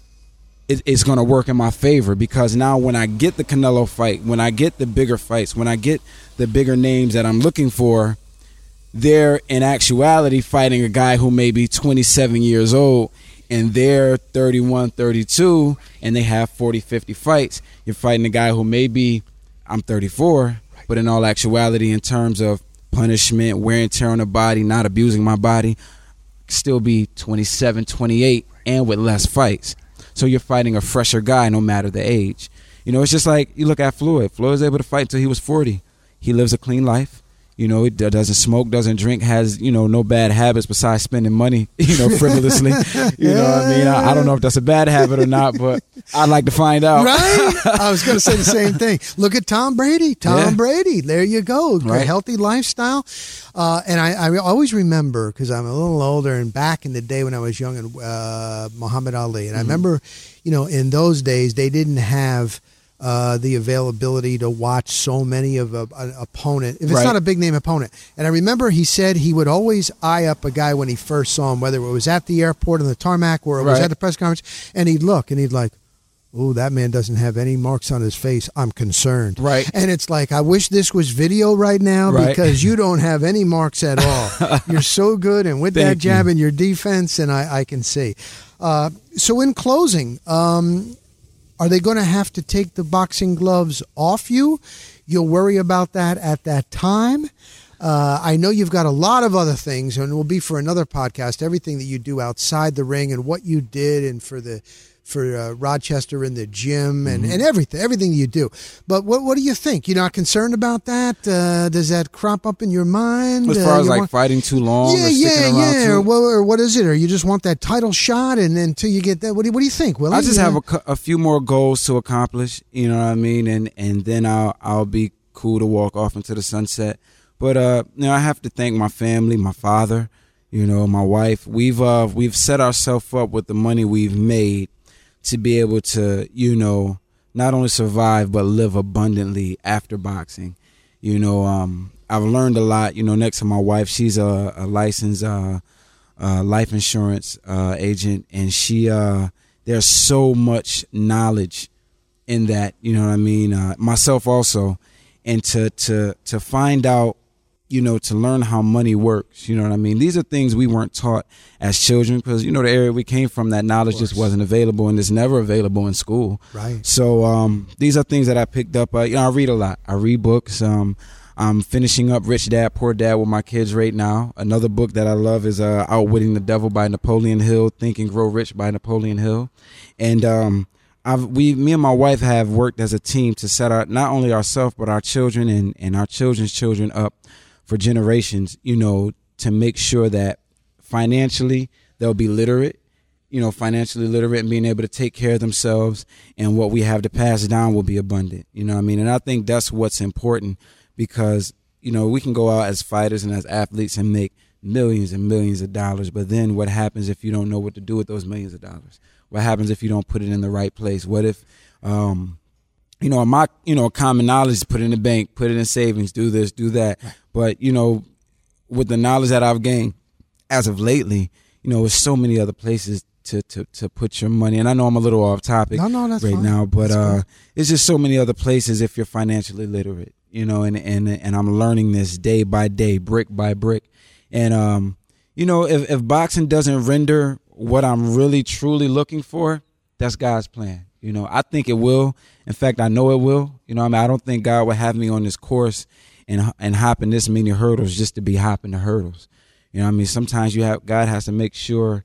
it, it's going to work in my favor, because now when I get the Canelo fight, when I get the bigger fights, when I get the bigger names that I'm looking for, they're in actuality fighting a guy who may be twenty-seven years old, and they're thirty-one, thirty-two, and they have forty, fifty fights. You're fighting a guy who may be, I'm thirty-four, but in all actuality, in terms of punishment, wear and tear on the body, not abusing my body, still be twenty-seven, twenty-eight, and with less fights. So you're fighting a fresher guy no matter the age. You know, it's just like you look at Floyd. Floyd was able to fight until he was forty. He lives a clean life. You know, he doesn't smoke, doesn't drink, has, you know, no bad habits besides spending money, you know, frivolously. You know what I mean? I, I don't know if that's a bad habit or not, but I'd like to find out. Right? I was going to say the same thing. Look at Tom Brady. Tom yeah. Brady. There you go. Right. A healthy lifestyle. Uh, and I, I always remember, because I'm a little older, and back in the day when I was young, and uh, Muhammad Ali. And mm-hmm. I remember, you know, in those days, they didn't have Uh, the availability to watch so many of a, an opponent, if it's right. not a big name opponent. And I remember he said he would always eye up a guy when he first saw him, whether it was at the airport on the tarmac or it right. was at the press conference, and he'd look and he'd like, oh, that man doesn't have any marks on his face. I'm concerned. Right. And it's like, I wish this was video right now right. because you don't have any marks at all. You're so good, and with Thank that jab you. in your defense, and I, I can see. Uh, so in closing, um, are they going to have to take the boxing gloves off you? You'll worry about that at that time. Uh, I know you've got a lot of other things, and it will be for another podcast, everything that you do outside the ring and what you did, and for the for uh, Rochester in the gym, and, mm-hmm. and everything, everything you do. But what what do you think? You're not concerned about that? Uh, does that crop up in your mind? As far uh, as like want... fighting too long yeah, or yeah, sticking around yeah. too? Or, what, or what is it? Or you just want that title shot, and then until you get that, what do you, what do you think, Willie? I just you have know? a, a few more goals to accomplish, you know what I mean? And and then I'll, I'll be cool to walk off into the sunset. But uh, you know, I have to thank my family, my father, you know, my wife. We've uh, we've set ourselves up with the money we've made to be able to, you know, not only survive but live abundantly after boxing. You know, um, I've learned a lot. You know, next to my wife, she's a, a licensed uh, uh, life insurance uh, agent, and she uh, there's so much knowledge in that. You know what I mean? Uh, myself also, and to to to find out, you know, to learn how money works. You know what I mean? These are things we weren't taught as children, because, you know, the area we came from, that knowledge just wasn't available, and it's never available in school. Right. So um, these are things that I picked up. Uh, you know, I read a lot. I read books. Um, I'm finishing up Rich Dad, Poor Dad with my kids right now. Another book that I love is uh, Outwitting the Devil by Napoleon Hill, Think and Grow Rich by Napoleon Hill. And um, I've, we, me and my wife have worked as a team to set our, not only ourselves, but our children and, and our children's children up for generations, you know, to make sure that financially they'll be literate, you know, financially literate and being able to take care of themselves, and what we have to pass down will be abundant. You know what I mean? And I think that's what's important, because, you know, we can go out as fighters and as athletes and make millions and millions of dollars, but then what happens if you don't know what to do with those millions of dollars? What happens if you don't put it in the right place? What if, um, you know, my, you know, common knowledge is put it in the bank, put it in savings, do this, do that. But, you know, with the knowledge that I've gained as of lately, you know, there's so many other places to, to, to put your money. And I know I'm a little off topic no, no, that's right fine. now, but that's uh, it's just so many other places if you're financially literate, you know, and, and, and I'm learning this day by day, brick by brick. And, um, you know, if, if boxing doesn't render what I'm really, truly looking for, that's God's plan. You know, I think it will. In fact, I know it will. You know, I mean, I don't think God would have me on this course and and hopping this many hurdles just to be hopping the hurdles. You know what I mean? Sometimes you have, God has to make sure,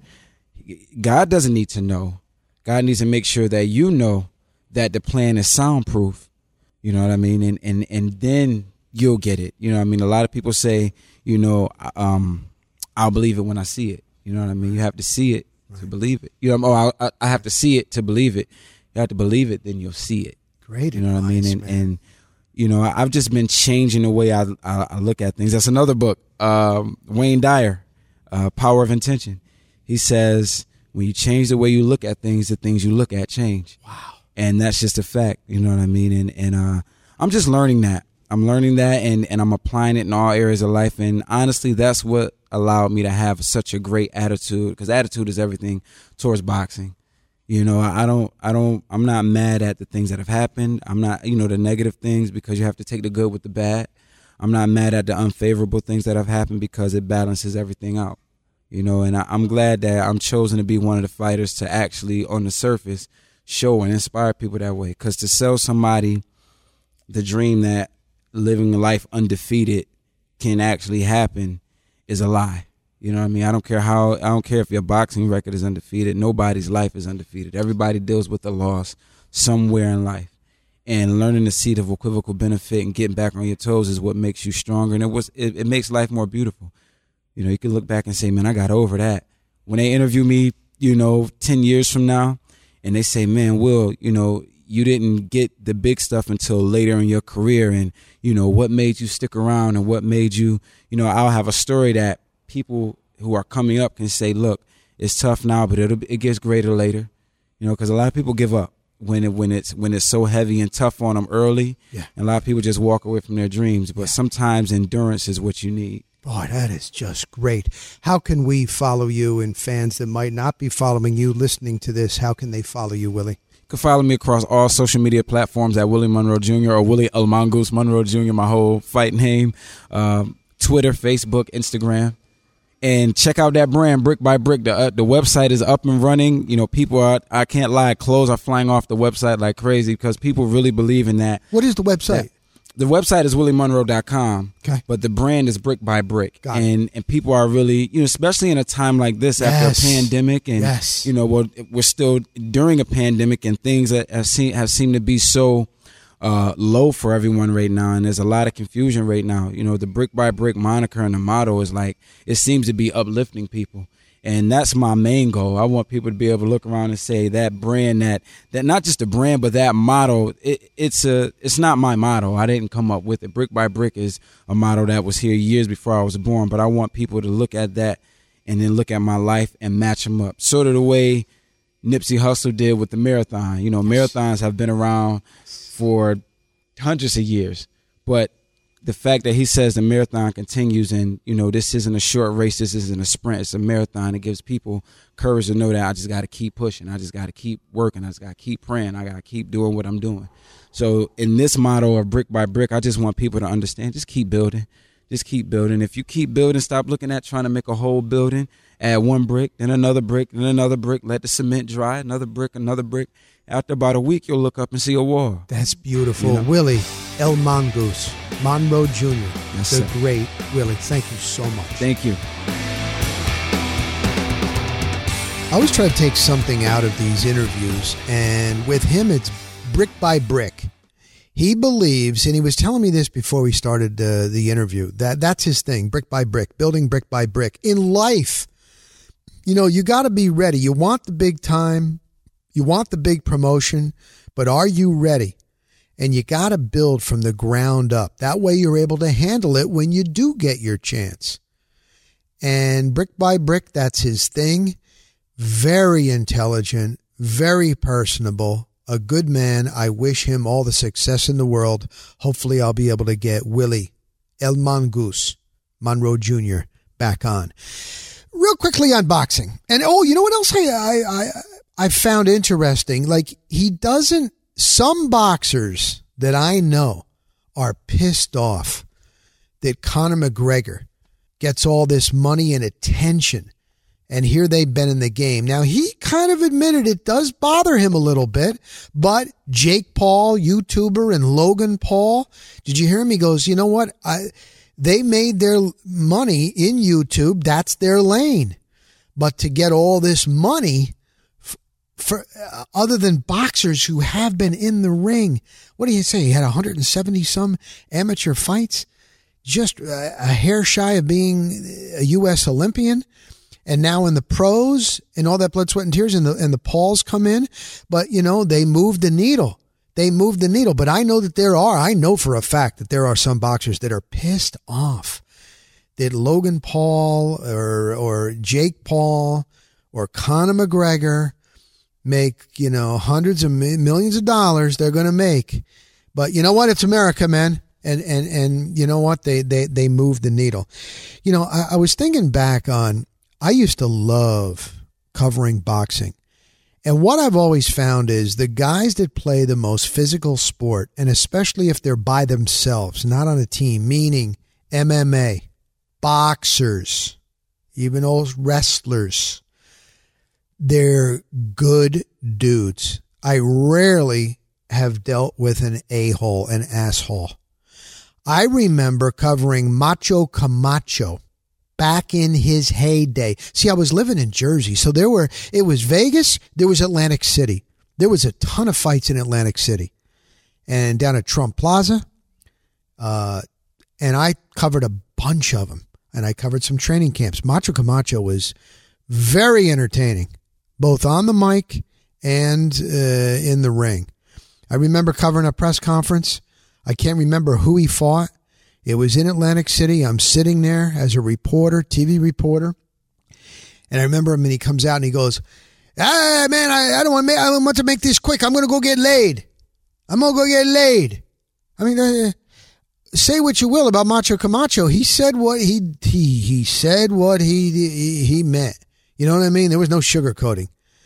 God doesn't need to know. God needs to make sure that you know that the plan is soundproof. You know what I mean? And, and, and then you'll get it. You know what I mean? A lot of people say, you know, um, I'll believe it when I see it. You know what I mean? You have to see it right. to believe it. You know, oh, I, I have to see it to believe it. You have to believe it, then you'll see it. Great, you know advice, what I mean? And, man. and you know, I've just been changing the way I I, I look at things. That's another book, um, Wayne Dyer, uh, Power of Intention. He says when you change the way you look at things, the things you look at change. Wow. And that's just a fact. You know what I mean? And and uh, I'm just learning that. I'm learning that, and, and I'm applying it in all areas of life. And honestly, that's what allowed me to have such a great attitude, because attitude is everything towards boxing. You know, I don't, I don't, I'm not mad at the things that have happened. I'm not, you know, the negative things, because you have to take the good with the bad. I'm not mad at the unfavorable things that have happened, because it balances everything out. You know, and I, I'm glad that I'm chosen to be one of the fighters to actually, on the surface, show and inspire people that way. Because to sell somebody the dream that living life undefeated can actually happen is a lie. You know what I mean? I don't care how, I don't care if your boxing record is undefeated. Nobody's life is undefeated. Everybody deals with a loss somewhere in life. And learning the seed of equivocal benefit and getting back on your toes is what makes you stronger. And it was, it, it makes life more beautiful. You know, you can look back and say, man, I got over that. When they interview me, you know, ten years from now, and they say, man, Will, you know, you didn't get the big stuff until later in your career, and, you know, what made you stick around and what made you, you know, I'll have a story that people who are coming up can say, look, it's tough now, but it'll, it gets greater later, you know, because a lot of people give up when it, when it's, when it's so heavy and tough on them early. Yeah. And a lot of people just walk away from their dreams, but yeah. sometimes endurance is what you need. Boy, that is just great. How can we follow you, and fans that might not be following you listening to this, how can they follow you, Willie? You can follow me across all social media platforms at Willie Monroe Junior or Willie El Mongoose Monroe Junior, my whole fight name. Um, Twitter, Facebook, Instagram. And check out that brand, Brick by Brick. The, uh, the website is up and running. You know, people are, I can't lie, clothes are flying off the website like crazy, because people really believe in that. What is the website? That, the website is willie monroe dot com, okay. But the brand is Brick by Brick. Got and it. and people are really, you know, especially in a time like this, yes. after a pandemic, and yes. you know, we're, we're still during a pandemic, and things that have, seen, have seemed to be so uh, low for everyone right now, and there's a lot of confusion right now. You know, the Brick by Brick moniker and the motto is like, it seems to be uplifting people. And that's my main goal. I want people to be able to look around and say that brand, that that not just the brand, but that motto. It, it's a it's not my motto. I didn't come up with it. Brick by Brick is a motto that was here years before I was born. But I want people to look at that and then look at my life and match them up. Sort of the way Nipsey Hussle did with the marathon. You know, marathons have been around for hundreds of years, but the fact that he says the marathon continues, and, you know, this isn't a short race, this isn't a sprint, it's a marathon. It gives people courage to know that I just got to keep pushing. I just got to keep working. I just got to keep praying. I got to keep doing what I'm doing. So in this motto of Brick by Brick, I just want people to understand, just keep building. Just keep building. If you keep building, stop looking at trying to make a whole building. Add one brick, then another brick, then another brick. Let the cement dry, another brick, another brick. After about a week, you'll look up and see a wall. That's beautiful. You know? Willie El Mongoose Monroe Junior Yes, the sir. great Willie. Thank you so much. Thank you. I always try to take something out of these interviews, and with him, it's brick by brick. He believes, and he was telling me this before we started uh, the interview, that that's his thing, brick by brick, building brick by brick. In life, you know, you got to be ready. You want the big time, you want the big promotion, but are you ready? And you got to build from the ground up. That way you're able to handle it when you do get your chance. And brick by brick, that's his thing. Very intelligent, very personable, a good man. I wish him all the success in the world. Hopefully I'll be able to get Willie El Mongoose Monroe Junior back on. Real quickly on boxing. And oh, you know what else I, I, I, I found interesting? Like, he doesn't, some boxers that I know are pissed off that Conor McGregor gets all this money and attention. And here they've been in the game. Now, he kind of admitted it does bother him a little bit, but Jake Paul, YouTuber, and Logan Paul, did you hear him? He goes, you know what? I, they made their money in YouTube. That's their lane. But to get all this money f- for uh, other than boxers who have been in the ring, what do you say? He had one hundred seventy some amateur fights, just a, a hair shy of being a U S Olympian. And now in the pros and all that blood, sweat, and tears, and the and the Pauls come in. But, you know, they moved the needle. They moved the needle. But I know that there are, I know for a fact that there are some boxers that are pissed off that Logan Paul or or Jake Paul or Conor McGregor make, you know, hundreds of millions of dollars they're going to make. But you know what? It's America, man. And, and, and you know what? They, they, they moved the needle. You know, I, I was thinking back on, I used to love covering boxing. And what I've always found is the guys that play the most physical sport, and especially if they're by themselves, not on a team, meaning M M A, boxers, even old wrestlers, they're good dudes. I rarely have dealt with an a-hole, an asshole. I remember covering Macho Camacho back in his heyday. See, I was living in Jersey, so there were, it was Vegas, there was Atlantic City. There was a ton of fights in Atlantic City. And down at Trump Plaza, uh, and I covered a bunch of them. And I covered some training camps. Macho Camacho was very entertaining, both on the mic and uh, in the ring. I remember covering a press conference. I can't remember who he fought. It was in Atlantic City. I'm sitting there as a reporter, T V reporter. And I remember him, and he comes out and he goes, ah, man, I, I don't want to make, I want to make this quick. I'm going to go get laid. I'm going to go get laid. I mean, uh, say what you will about Macho Camacho. He said what he, he, he said what he, he, he meant. You know what I mean? There was no sugarcoating.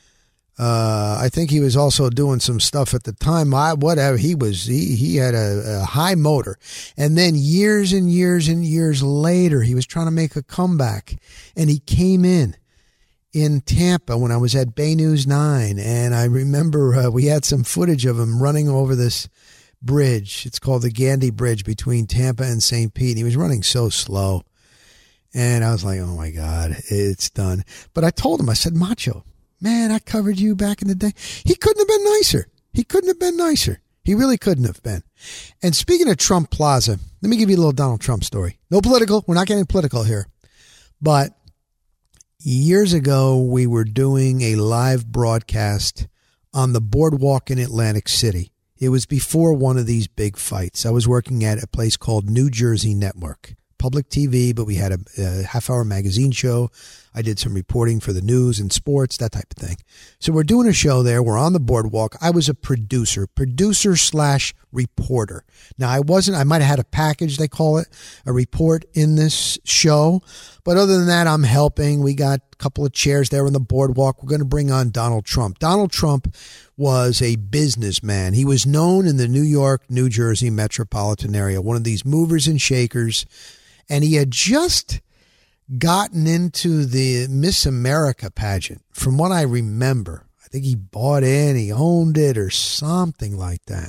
Uh, I think he was also doing some stuff at the time. I, whatever he was, he, he had a, a high motor. And then years and years and years later, he was trying to make a comeback, and he came in in Tampa when I was at Bay News nine. And I remember uh, we had some footage of him running over this bridge. It's called the Gandy Bridge between Tampa and Saint Pete. He was running so slow. And I was like, oh my God, it's done. But I told him, I said, Macho, man, I covered you back in the day. He couldn't have been nicer. He couldn't have been nicer. He really couldn't have been. And speaking of Trump Plaza, let me give you a little Donald Trump story. No political. We're not getting political here. But years ago, we were doing a live broadcast on the boardwalk in Atlantic City. It was before one of these big fights. I was working at a place called New Jersey Network. Public T V, but we had a, a half-hour magazine show. I did some reporting for the news and sports, that type of thing. So we're doing a show there. We're on the boardwalk. I was a producer, producer slash reporter. Now, I wasn't, I might have had a package, they call it, a report in this show. But other than that, I'm helping. We got a couple of chairs there on the boardwalk. We're going to bring on Donald Trump. Donald Trump was a businessman. He was known in the New York, New Jersey metropolitan area, one of these movers and shakers. And he had just gotten into the Miss America pageant. From what I remember, I think he bought in, he owned it or something like that.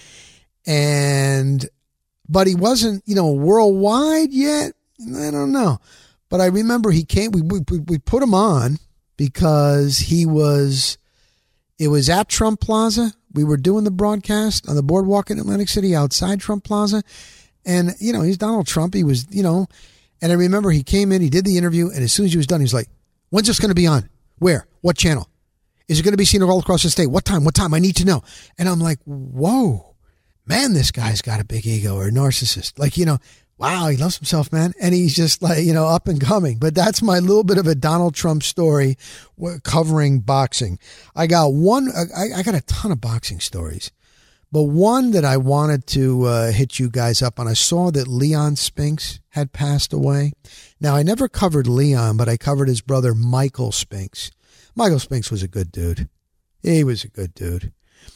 And, but he wasn't, you know, worldwide yet. I don't know. But I remember he came, we, we, we put him on because he was, it was at Trump Plaza. We were doing the broadcast on the boardwalk in Atlantic City outside Trump Plaza. And, you know, he's Donald Trump. He was, you know, and I remember he came in, he did the interview, and as soon as he was done, he was like, when's this going to be on? Where? What channel? Is it going to be seen all across the state? What time? What time? I need to know. And I'm like, whoa, man, this guy's got a big ego or a narcissist. Like, you know, wow, he loves himself, man. And he's just like, you know, up and coming. But that's my little bit of a Donald Trump story covering boxing. I got one, I, I got a ton of boxing stories. But one that I wanted to uh, hit you guys up on, I saw that Leon Spinks had passed away. Now, I never covered Leon, but I covered his brother, Michael Spinks. Michael Spinks was a good dude. He was a good dude.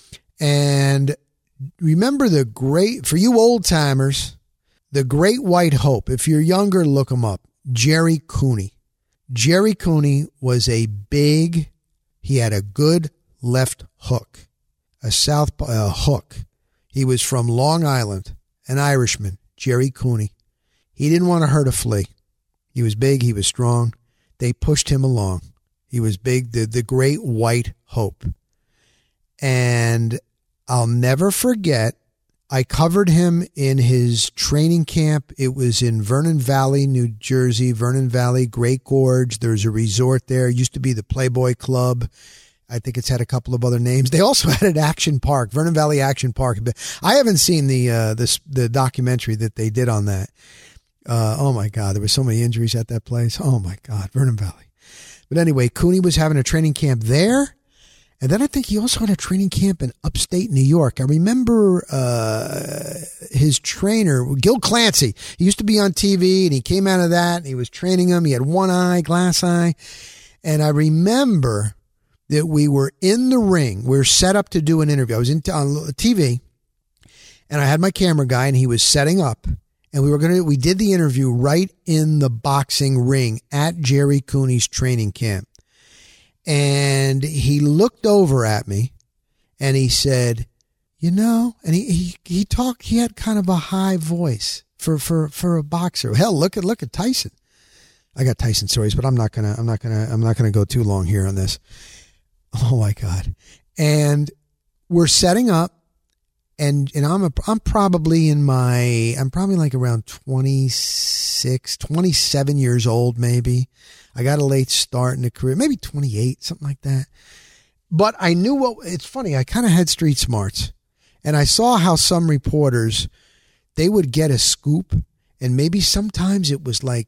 And remember the great, for you old timers, the Great White Hope. If you're younger, look him up. Jerry Cooney. Jerry Cooney was a big, he had a good left hook. A south uh, hook. He was from Long Island, an Irishman, Jerry Cooney. He didn't want to hurt a flea. He was big. He was strong. They pushed him along. He was big, the, the Great White Hope. And I'll never forget, I covered him in his training camp. It was in Vernon Valley, New Jersey. Vernon Valley, Great Gorge. There's a resort there. It used to be the Playboy Club. I think it's had a couple of other names. They also had an Action Park, Vernon Valley Action Park. I haven't seen the uh, this the documentary that they did on that. Uh, oh, my God. There were so many injuries at that place. Oh, my God. Vernon Valley. But anyway, Cooney was having a training camp there. And then I think he also had a training camp in upstate New York. I remember uh, his trainer, Gil Clancy. He used to be on T V, and he came out of that, and he was training him. He had one eye, glass eye. And I remember that we were in the ring. We were set up to do an interview. I was in t- on T V, and I had my camera guy, and he was setting up. And we were going to, we did the interview right in the boxing ring at Jerry Cooney's training camp. And he looked over at me, and he said, you know, and he, he, he talked, he had kind of a high voice for, for, for a boxer. Hell, look at, look at Tyson. I got Tyson stories, but I'm not going to, I'm not going to, I'm not going to go too long here on this. Oh my God. And we're setting up, and, and I'm, a, I'm probably in my, I'm probably like around twenty-six, twenty-seven years old, maybe. I got a late start in the career, maybe twenty-eight, something like that. But I knew what, it's funny. I kind of had street smarts, and I saw how some reporters, they would get a scoop, and maybe sometimes it was like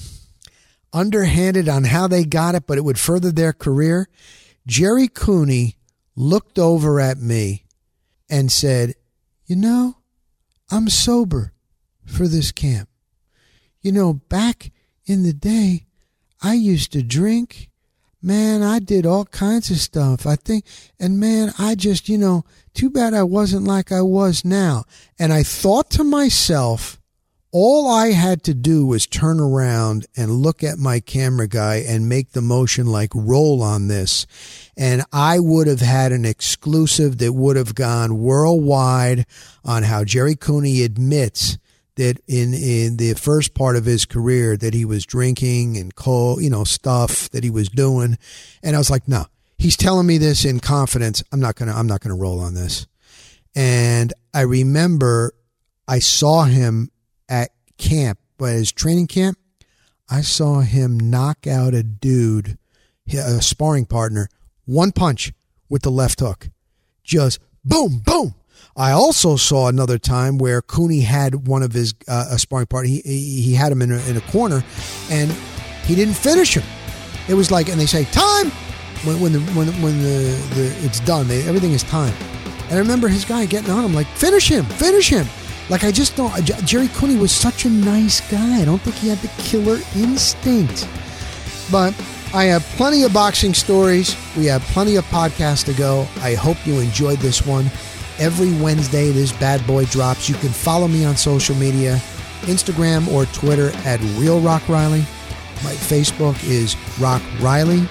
underhanded on how they got it, but it would further their career. Jerry Cooney looked over at me and said, you know, I'm sober for this camp. You know, back in the day, I used to drink. Man, I did all kinds of stuff. I think, and man, I just, you know, too bad I wasn't like I was now. And I thought to myself, all I had to do was turn around and look at my camera guy and make the motion like roll on this. And I would have had an exclusive that would have gone worldwide on how Jerry Cooney admits that in, in the first part of his career that he was drinking and cold, you know, stuff that he was doing. And I was like, no, he's telling me this in confidence. I'm not going to, I'm not going to roll on this. And I remember I saw him at camp, but his training camp, I saw him knock out a dude, a sparring partner, one punch with the left hook. Just boom, boom. I also saw another time where Cooney had one of his uh, a sparring partner. He, he he had him in a, in a corner, and he didn't finish him. It was like, and they say time when when the when when the, the it's done. They, everything is time. And I remember his guy getting on him like, finish him, finish him. Like, I just don't, Jerry Cooney was such a nice guy. I don't think he had the killer instinct. But I have plenty of boxing stories. We have plenty of podcasts to go. I hope you enjoyed this one. Every Wednesday, this bad boy drops. You can follow me on social media, Instagram or Twitter at Real Rock Riley. My Facebook is Rock Riley,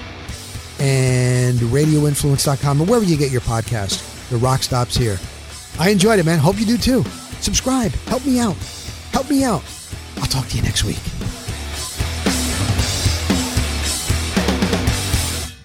and radio influence dot com, or wherever you get your podcast. The Rock stops here. I enjoyed it, man. Hope you do too. Subscribe. Help me out. Help me out. I'll talk to you next week.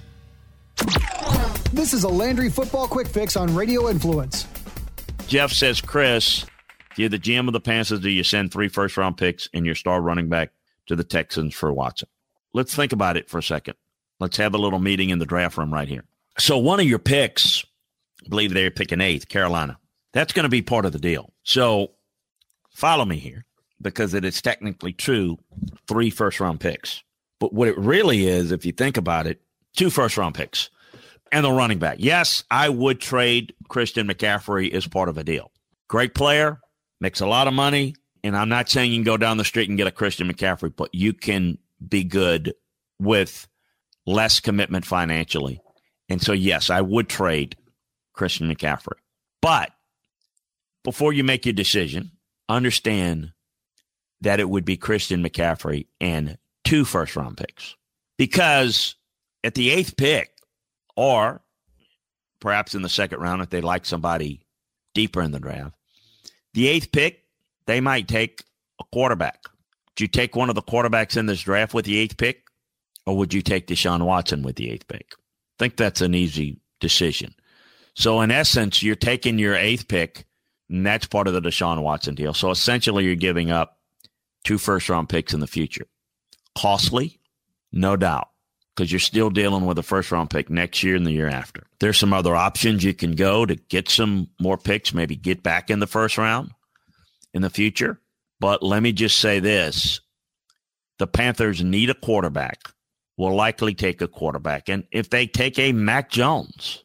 This is a Landry Football Quick Fix on Radio Influence. Jeff says, Chris, if you're the G M of the Panthers, do you send three first-round picks and your star running back to the Texans for Watson? Let's think about it for a second. Let's have a little meeting in the draft room right here. So one of your picks, I believe they're picking eighth, Carolina. That's going to be part of the deal. So follow me here, because it is technically true, three first-round picks. But what it really is, if you think about it, two first-round picks and the running back. Yes, I would trade Christian McCaffrey as part of a deal. Great player, makes a lot of money, and I'm not saying you can go down the street and get a Christian McCaffrey, but you can be good with less commitment financially. And so, yes, I would trade Christian McCaffrey. But before you make your decision, understand that it would be Christian McCaffrey and two first-round picks. Because at the eighth pick, or perhaps in the second round if they like somebody deeper in the draft, the eighth pick, they might take a quarterback. Would you take one of the quarterbacks in this draft with the eighth pick, or would you take Deshaun Watson with the eighth pick? I think that's an easy decision. So in essence, you're taking your eighth pick, and that's part of the Deshaun Watson deal. So essentially, you're giving up two first-round picks in the future. Costly, no doubt, because you're still dealing with a first-round pick next year and the year after. There's some other options you can go to get some more picks, maybe get back in the first round in the future. But let me just say this. The Panthers need a quarterback, will likely take a quarterback. And if they take a Mac Jones,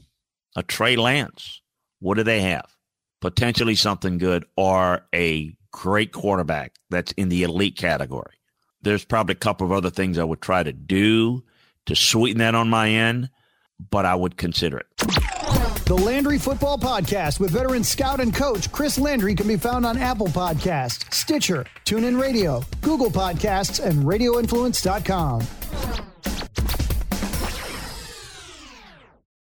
a Trey Lance, what do they have? Potentially something good, or a great quarterback that's in the elite category. There's probably a couple of other things I would try to do to sweeten that on my end, but I would consider it. The Landry Football Podcast with veteran scout and coach Chris Landry can be found on Apple Podcasts, Stitcher, TuneIn Radio, Google Podcasts, and radio influence dot com.